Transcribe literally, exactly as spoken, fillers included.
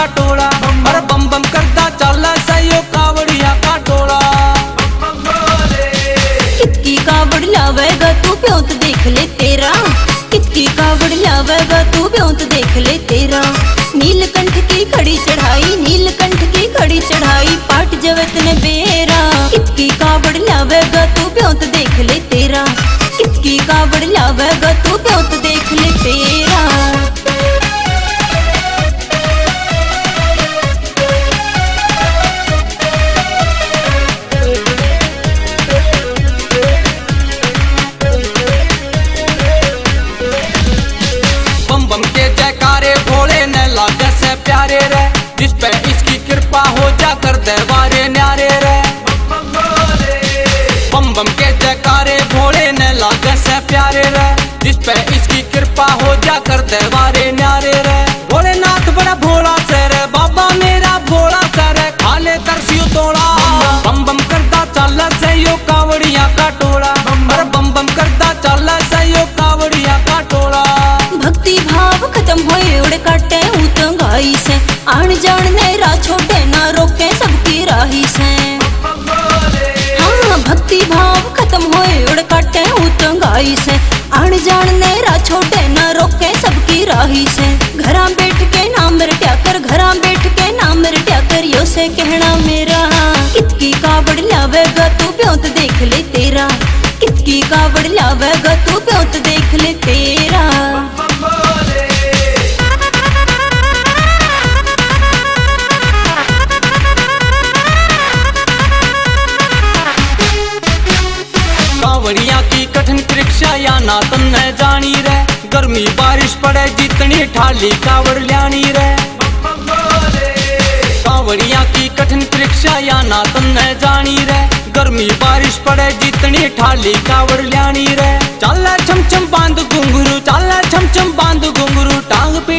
टोला। अरे बम बम करदा चल सयो कावड़िया का टोला। कितकी कावड़ लावेगा तू प्योंत देख ले तेरा, कितकी कावड़ लावेगा तू प्योंत देख ले तेरा। नीलकंठ की खड़ी चढ़ाई, नीलकंठ की खड़ी चढ़ाई, पाट जवत ने बेरा। कितकी कावड़ लावेगा तू प्योंत देख ले तेरा, कितकी कावड़ लावेगा तू प्योंत देख ले तेरा। प्यारे रे जिस पे इसकी कृपा हो जा कर दरबारे न्यारे रे। बम बम के जयकारे भोले ने लागे से प्यारे रे, जिस पे इसकी कृपा हो जा कर दरबारे न्यारे रे। भोलेनाथ बड़ा भोला से रे, बाबा मेरा भोला से रे, खाले तरसियो तोड़ा। बम बम करदा चल से यो कावड़िया का टोला। अरे बम बम करदा चल से यो कावड़िया का टोला। भक्ति भाव खत्म होए उड़ काटे उतंगाई से, आन जान ने राह छोड़े ना रोके सबकी राही से। हाँ भक्ति भाव खत्म होए उड़ काटे उतंगाई से, आन जान ने राह छोड़े ना रोके सबकी राही से। घरा बैठ के नाम रट्या कर, घरा बैठ के नाम रट्या कर, यो से कहना मेरा। कितकी कावड़ लावेगा तू प्योंत देख ले तेरा, कितकी कावड़ लावेगा तू प्योंत देख ले तेरा। कावड़िया की कठिन परीक्षा या ना तन्ने जानी रे, गर्मी बारिश पड़े जितनी ठाली कावड़ ल्यानी रे। कावड़िया की कठिन परीक्षा या ना तन्ने जानी रे, गर्मी बारिश पड़े जितनी ठाली कावड़ ल्यानी रे। चल छम छम बांध घुंघरू, चल छम छम बांध घुंघरू, टांग पे